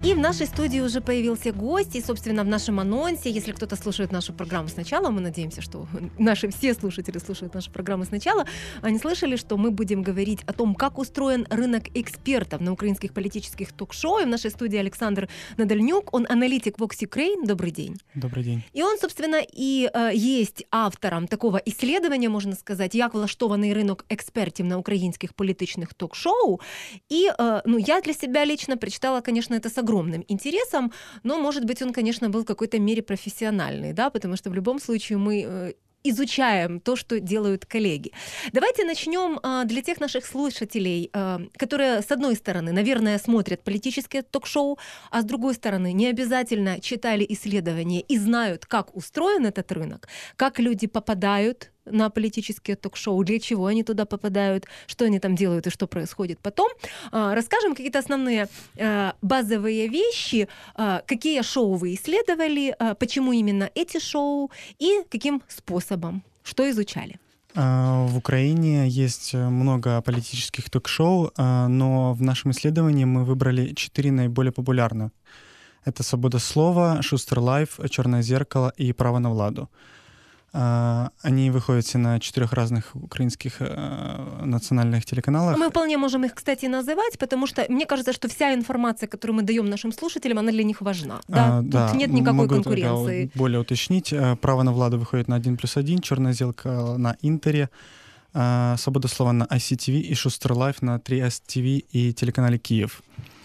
И в нашей студии уже появился гость, и, собственно, в нашем анонсе, если кто-то слушает нашу программу сначала, мы надеемся, что наши все слушатели слушают нашу программу сначала, они слышали, что мы будем говорить о том, как устроен рынок экспертов на украинских политических ток-шоу. И в нашей студии Александр Надальнюк, он аналитик Vox Ukraine. Добрый день. Добрый день. И он, собственно, и есть автором такого исследования, можна сказати, як влаштований ринок експертів на українських політичних ток-шоу. И я для себя лично прочитала, конечно, это с огромным интересом, но, может быть, он, конечно, был в какой-то мере профессиональный, да, потому что в любом случае мы изучаем то, что делают коллеги. Давайте начнем для тех наших слушателей, которые, с одной стороны, наверное, смотрят политические ток-шоу, а с другой стороны, не обязательно читали исследования и знают, как устроен этот рынок, как люди попадают на политические ток-шоу, для чего они туда попадают, что они там делают и что происходит потом. Расскажем какие-то основные базовые вещи, какие шоу вы исследовали, почему именно эти шоу и каким способом, что изучали. В Украине есть много политических ток-шоу, но в нашем исследовании мы выбрали 4 наиболее популярных. Это «Свобода слова», «Шустер Лайф», «Черное зеркало» и «Право на владу». Они выходят все на 4 разных украинских национальных телеканалах. Мы вполне можем их, кстати, называть, потому что мне кажется, что вся информация, которую мы даем нашим слушателям, она для них важна. Да? Тут нет никакой могу конкуренции. Более уточнить. «Право на владу» выходит на 1+1, «Черное зеркало» на Интере, «Свобода слова» на ICTV и «Шустер Лайф» на 3STV и телеканале «Киев».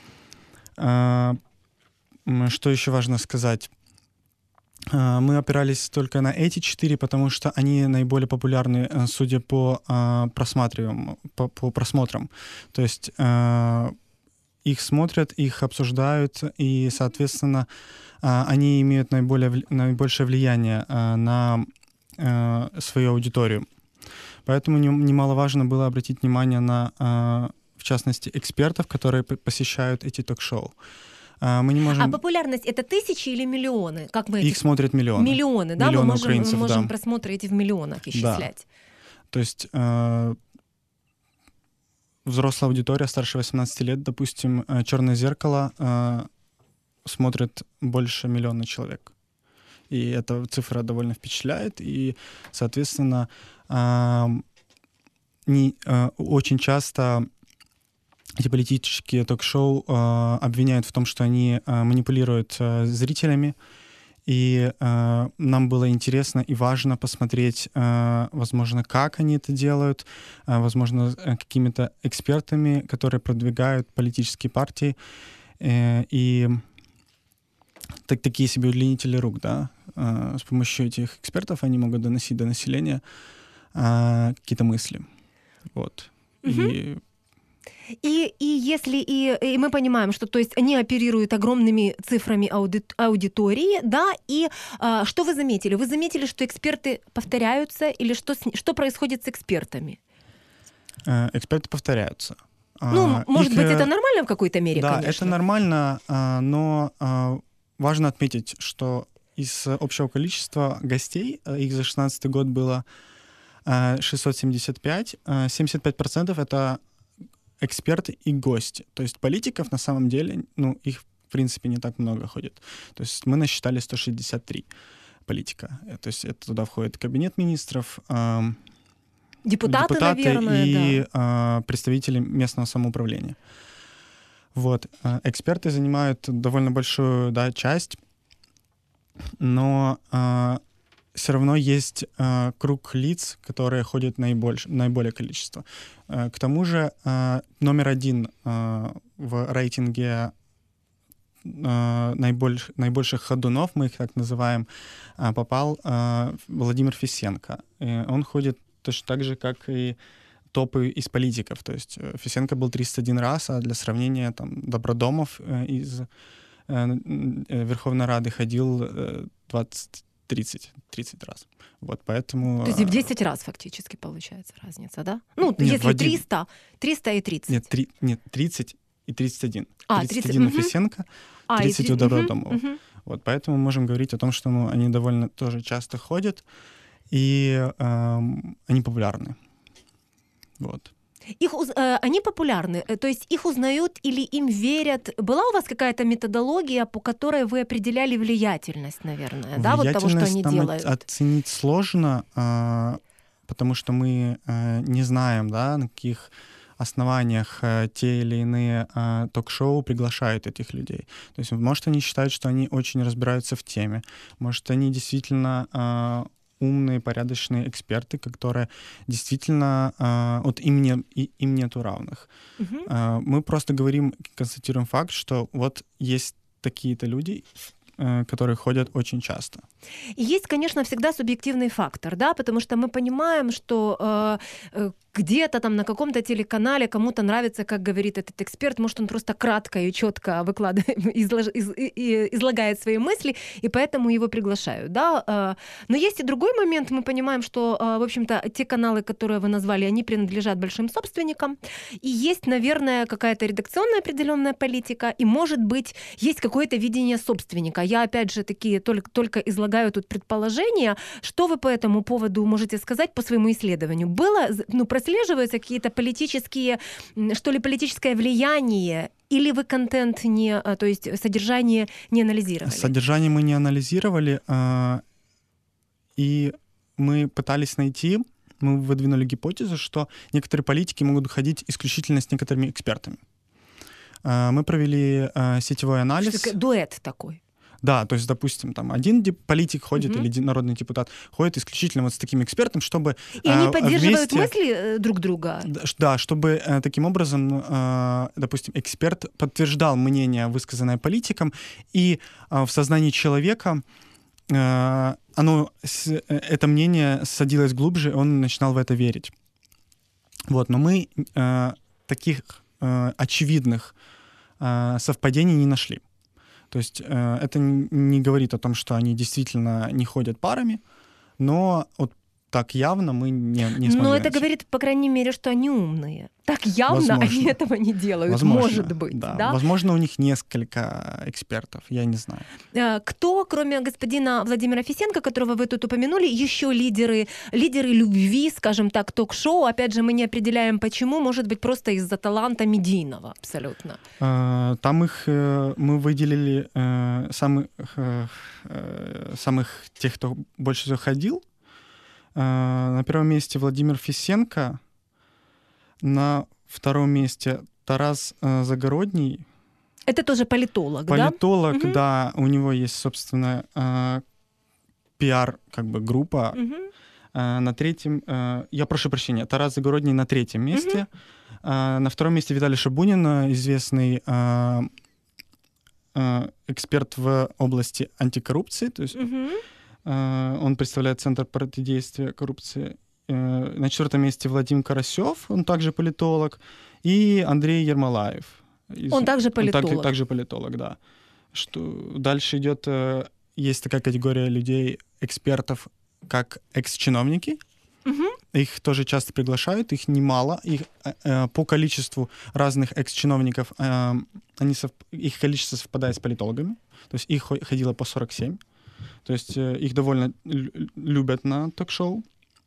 Что еще важно сказать? Мы опирались только на эти 4, потому что они наиболее популярны, судя по просмотрам. То есть их смотрят, их обсуждают, и, соответственно, они имеют наибольшее влияние на свою аудиторию. Поэтому немаловажно было обратить внимание на, в частности, экспертов, которые посещают эти ток-шоу. Мы не можем... А популярность — это тысячи или миллионы? Как мы Их смотрят миллионы. Миллионы, да? Миллионы мы можем да. просмотры эти в миллионах исчислять. Да. То есть взрослая аудитория старше 18 лет, допустим, «Черное зеркало» смотрит больше 1 миллиона человек. И эта цифра довольно впечатляет. И, соответственно, очень часто эти политические ток-шоу обвиняют в том, что они манипулируют зрителями. И нам было интересно и важно посмотреть, возможно, как они это делают, возможно, какими-то экспертами, которые продвигают политические партии. И такие себе удлинители рук, да. С помощью этих экспертов они могут доносить до населения какие-то мысли. Вот. И если и мы понимаем, что, то есть, они оперируют огромными цифрами аудитории, да, и что вы заметили? Вы заметили, что эксперты повторяются, или что происходит с экспертами? Эксперты повторяются. Может быть, это нормально в какой-то мере, да, конечно? Да, это нормально, но важно отметить, что из общего количества гостей, их за 2016 год было 675, 75% это эксперты и гости. То есть политиков на самом деле, их в принципе не так много ходит. То есть мы насчитали 163 политика. То есть это туда входит кабинет министров, депутаты, наверное, и представители местного самоуправления. Вот. Эксперты занимают довольно большую, часть, но все равно есть круг лиц, которые ходят наиболее количество. К тому же номер 1 в рейтинге наибольших ходунов, мы их так называем, попал Владимир Фисенко. И он ходит точно так же, как и топы из политиков. То есть Фисенко был 31 раз, а для сравнения Добродомов из Верховной Рады ходил 30 раз. Вот, поэтому... То есть в 10 раз фактически получается разница, да? Если 300 и 30. Нет, 30 и 31. 31 30 у Фисенко, 30 у Добродомова. Вот, поэтому мы можем говорить о том, что они довольно тоже часто ходят, и они популярны. Вот. Они популярны, то есть их узнают или им верят? Была у вас какая-то методология, по которой вы определяли влиятельность, наверное, да, вот того, что они делают? Оценить сложно, потому что мы не знаем, да, на каких основаниях те или иные ток-шоу приглашают этих людей. То есть, может, они считают, что они очень разбираются в теме, может, они действительно умные, порядочные эксперты, которые действительно, вот им нету равных. Мы просто констатируем факт, что вот есть такие-то люди, которые ходят очень часто. И есть, конечно, всегда субъективный фактор, да, потому что мы понимаем, что где-то там на каком-то телеканале кому-то нравится, как говорит этот эксперт, может, он просто кратко и четко излагает свои мысли, и поэтому его приглашают, да. Но есть и другой момент, мы понимаем, что, в общем-то, те каналы, которые вы назвали, они принадлежат большим собственникам, и есть, наверное, какая-то редакционная определенная политика, и, может быть, есть какое-то видение собственника. Я, опять же, только излагаю тут предположения. Что вы по этому поводу можете сказать по своему исследованию? Прослеживаются какие-то политические, что ли, политическое влияние, или вы контент то есть содержание не анализировали? Содержание мы не анализировали, и мы пытались мы выдвинули гипотезу, что некоторые политики могут ходить исключительно с некоторыми экспертами. Мы провели сетевой анализ. Что дуэт такой. Да, то есть, допустим, там один политик ходит или народный депутат ходит исключительно вот с таким экспертом, чтобы и они поддерживают мысли друг друга? Да, чтобы таким образом, допустим, эксперт подтверждал мнение, высказанное политиком, и в сознании человека это мнение садилось глубже, и он начинал в это верить. Вот, но мы таких очевидных совпадений не нашли. То есть это не говорит о том, что они действительно не ходят парами, но вот так явно мы не смогли. Но это говорит, по крайней мере, что они умные. Так явно они этого не делают, может быть. Да. Возможно, у них несколько экспертов, я не знаю. Кто, кроме господина Владимира Фисенко, которого вы тут упомянули, еще лидеры любви, скажем так, ток-шоу? Опять же, мы не определяем, почему, может быть, просто из-за таланта медийного абсолютно. Там мы выделили самых тех, кто больше всего ходил. На первом месте Владимир Фисенко, на втором месте Тарас Загородний. Это тоже политолог, да? Политолог, да. У него есть, собственно, пиар-группа. На третьем... Я прошу прощения, Тарас Загородний на третьем месте. На втором месте Виталий Шабунин, известный эксперт в области антикоррупции. То есть он представляет Центр противодействия коррупции. На четвертом месте Владимир Карасёв, он также политолог. И Андрей Ермолаев. Он также политолог. Также политолог, да. Дальше идет... Есть такая категория людей, экспертов, как экс-чиновники. Их тоже часто приглашают, их немало. По количеству разных экс-чиновников их количество совпадает с политологами. То есть их ходило по 47. То есть их довольно любят на ток-шоу.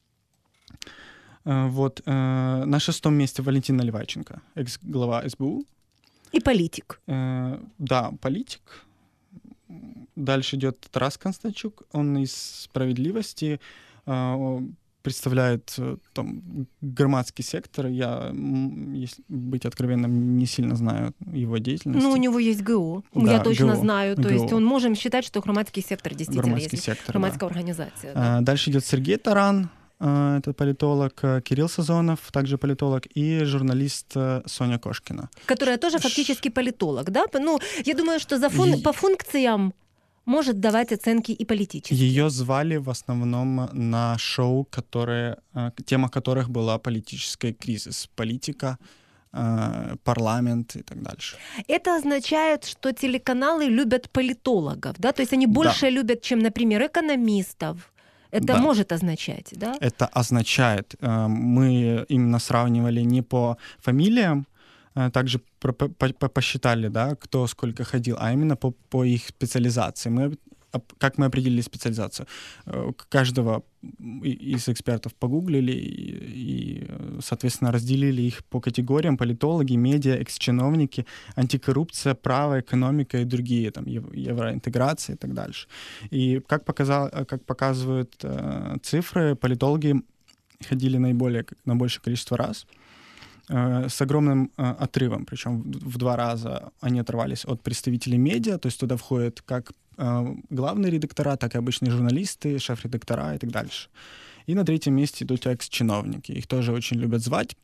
Вот. На шестом месте Валентин Наливайченко, экс-глава СБУ. И политик. Да, политик. Дальше идет Тарас Константчук. Он из «Справедливости», представляет там громадский сектор. Я, если быть откровенным, не сильно знаю его деятельность. Ну, у него есть ГО. Да, я точно знаю. То есть можем считать, что громадский сектор действительно есть. Громадская организация. Да. Дальше идет Сергей Таран, это политолог, Кирилл Сазонов, также политолог, и журналист Соня Кошкина. Которая тоже фактически политолог, да? Ну, я думаю, что по функциям может давать оценки и политические. Ее звали в основном на шоу, тема которых была политический кризис, политика, парламент и так дальше. Это означает, что телеканалы любят политологов, да? То есть они больше любят, чем, например, экономистов. Это может означать, да? Это означает. Мы именно сравнивали не по фамилиям, также посчитали, да, кто сколько ходил, а именно по их специализации. Мы как мы определили специализацию. Каждого из экспертов погуглили и, соответственно, разделили их по категориям: политологи, медиа, экс-чиновники, антикоррупция, право, экономика и другие, там, евроинтеграция и так дальше. И как показывают цифры, политологи ходили на большее количество раз, с огромным отрывом, причем в 2 раза они оторвались от представителей медиа, то есть туда входят как главные редактора, так и обычные журналисты, шеф-редактора и так дальше. И на 3-м месте идут экс-чиновники. Их тоже очень любят звать,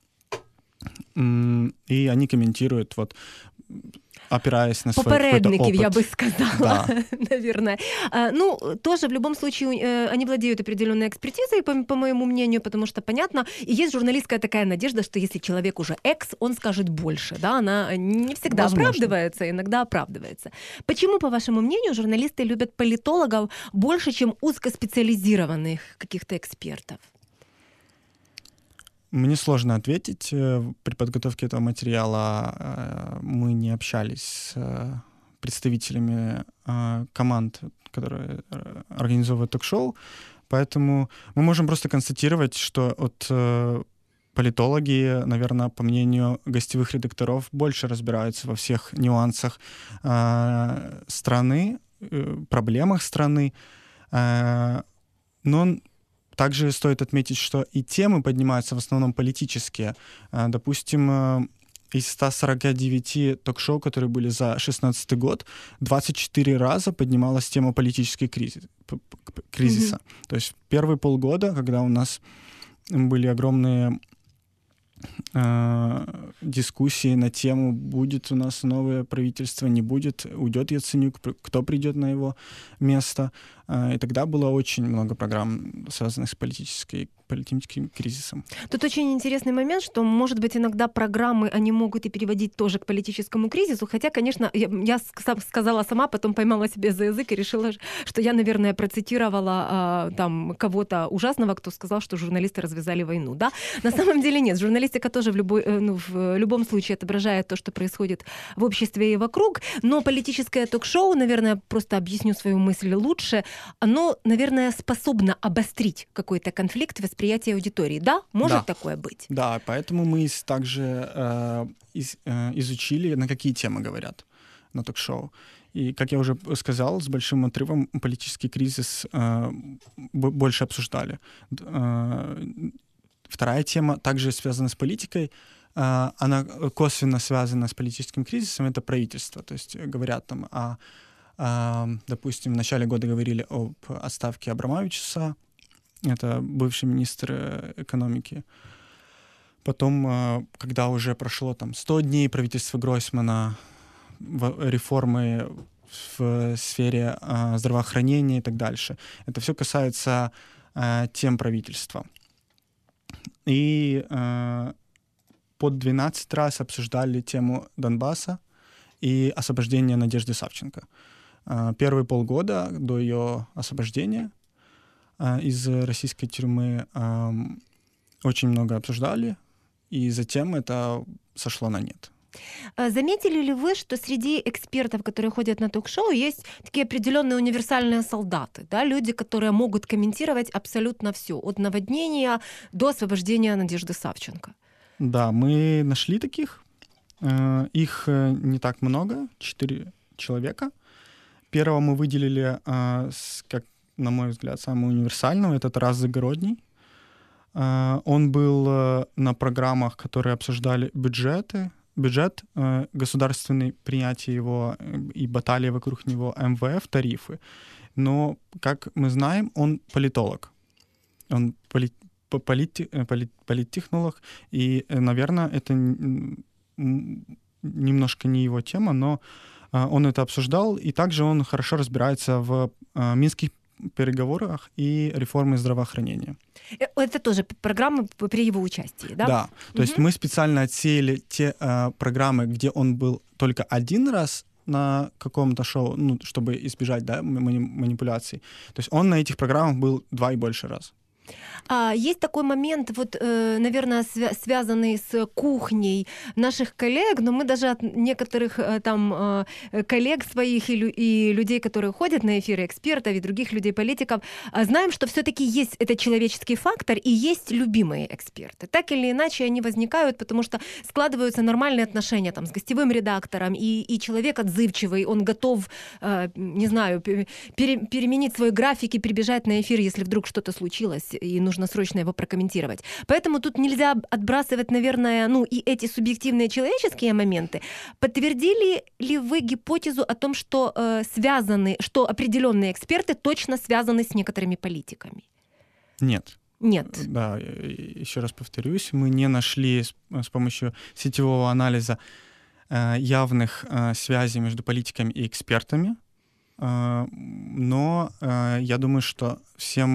и они комментируют, вот, опираясь на свой какой-то опыт. Я бы сказала, да. Наверное. Ну, тоже в любом случае они владеют определенной экспертизой, по моему мнению, потому что, понятно, и есть журналистская такая надежда, что если человек уже он скажет больше, да, она не всегда оправдывается, иногда оправдывается. Почему, по вашему мнению, журналисты любят политологов больше, чем узкоспециализированных каких-то экспертов? Мне сложно ответить. При подготовке этого материала мы не общались с представителями команд, которые организовывают ток-шоу, поэтому мы можем просто констатировать, что политологи, наверное, по мнению гостевых редакторов, больше разбираются во всех нюансах страны, проблемах страны, но также стоит отметить, что и темы поднимаются в основном политические. Допустим, из 149 ток-шоу, которые были за 2016 год, 24 раза поднималась тема политического кризиса. Mm-hmm. То есть первые полгода, когда у нас были огромные дискуссии на тему, будет у нас новое правительство, не будет, уйдет Яценюк, кто придет на его место. И тогда было очень много программ, связанных с политическим кризисом. Тут очень интересный момент, что, может быть, иногда программы, они могут и переводить тоже к политическому кризису, хотя, конечно, я сказала сама, потом поймала себя за язык и решила, что я, наверное, процитировала там кого-то ужасного, кто сказал, что журналисты развязали войну, да? На самом деле нет, журналистика тоже в любом случае отображает то, что происходит в обществе и вокруг, но политическое ток-шоу, наверное, просто объясню свою мысль лучше, оно, наверное, способно обострить какой-то конфликт восприятия аудитории. Да? Может такое быть? Да, поэтому мы также изучили, на какие темы говорят на ток-шоу. И, как я уже сказал, с большим отрывом политический кризис больше обсуждали. Вторая тема также связана с политикой. Она косвенно связана с политическим кризисом. Это правительство. То есть говорят там допустим, в начале года говорили об отставке Абрамовичуса, это бывший министр экономики. Потом, когда уже прошло там 100 дней правительства Гройсмана, реформы в сфере здравоохранения и так дальше, это все касается тем правительства. И под 12 раз обсуждали тему Донбасса и освобождения Надежды Савченко. Первые полгода до ее освобождения из российской тюрьмы очень много обсуждали, и затем это сошло на нет. Заметили ли вы, что среди экспертов, которые ходят на ток-шоу, есть такие определенные универсальные солдаты, да, люди, которые могут комментировать абсолютно все, от наводнения до освобождения Надежды Савченко? Да, мы нашли таких. Их не так много, 4 человека. Первого мы выделили, как, на мой взгляд, самого универсального, это Тарас Загородний. Он был на программах, которые обсуждали бюджет государственный, принятие его и баталии вокруг него, МВФ, тарифы. Но, как мы знаем, он политолог. Он политтехнолог, и, наверное, это немножко не его тема, но он это обсуждал, и также он хорошо разбирается в минских переговорах и реформе здравоохранения. Это тоже программы при его участии, да? Да, то есть мы специально отсеяли те программы, где он был только один раз на каком-то шоу, чтобы избежать, да, манипуляций. То есть он на этих программах был 2 и больше раз. Есть такой момент, вот, наверное, связанный с кухней наших коллег, но мы даже от некоторых там коллег своих и людей, которые ходят на эфиры, экспертов и других людей, политиков, знаем, что все-таки есть этот человеческий фактор и есть любимые эксперты. Так или иначе они возникают, потому что складываются нормальные отношения там, с гостевым редактором, и человек отзывчивый, он готов, не знаю, переменить свой график и прибежать на эфир, если вдруг что-то случилось, и нужно срочно его прокомментировать. Поэтому тут нельзя отбрасывать, наверное, и эти субъективные человеческие моменты. Подтвердили ли вы гипотезу о том, что что определенные эксперты точно связаны с некоторыми политиками? Нет. Нет. Да, еще раз повторюсь, мы не нашли с помощью сетевого анализа явных связей между политиками и экспертами, но я думаю, что всем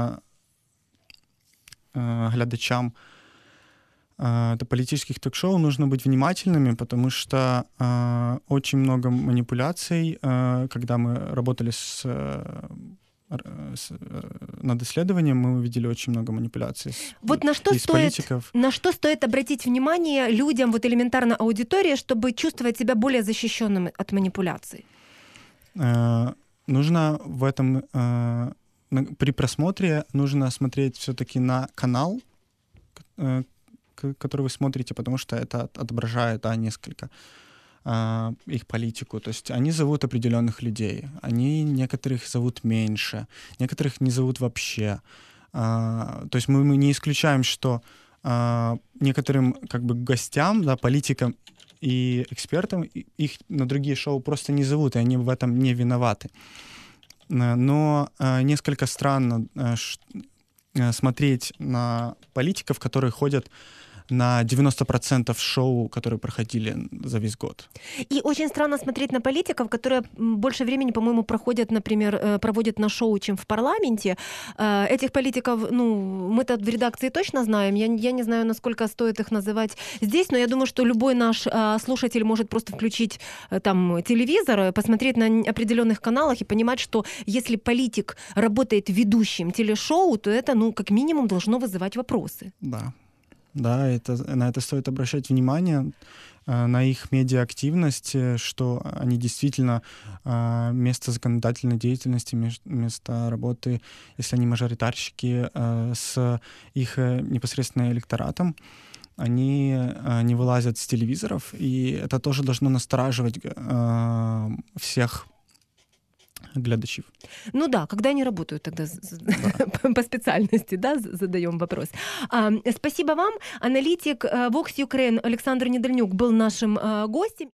глядачам политических ток-шоу нужно быть внимательными, потому что очень много манипуляций, когда мы работали над исследованием, мы увидели очень много манипуляций вот политиков. На что стоит обратить внимание людям, вот элементарно аудитории, чтобы чувствовать себя более защищенным от манипуляций? Нужно в этом... При просмотре нужно смотреть все-таки на канал, который вы смотрите, потому что это отображает несколько их политику. То есть они зовут определенных людей, они некоторых зовут меньше, некоторых не зовут вообще. То есть мы не исключаем, что некоторым как бы гостям, да, политикам и экспертам их на другие шоу просто не зовут, и они в этом не виноваты. Но несколько странно смотреть на политиков, которые ходят на 90% шоу, которые проходили за весь год. И очень странно смотреть на политиков, которые больше времени, по-моему, проводят на шоу, чем в парламенте. Этих политиков, мы-то в редакции точно знаем. Я не знаю, насколько стоит их называть здесь, но я думаю, что любой наш слушатель может просто включить там телевизор, посмотреть на определенных каналах и понимать, что если политик работает ведущим телешоу, то это, как минимум, должно вызывать вопросы. Да, на это стоит обращать внимание, на их медиаактивность, что они действительно место законодательной деятельности, место работы, если они мажоритарщики, с их непосредственно электоратом, они не вылазят с телевизоров, и это тоже должно настораживать всех глядачів. Когда они работают тогда по специальности, задаем вопрос. Спасибо вам. Аналитик Vox Ukraine Александр Недельнюк был нашим гостем.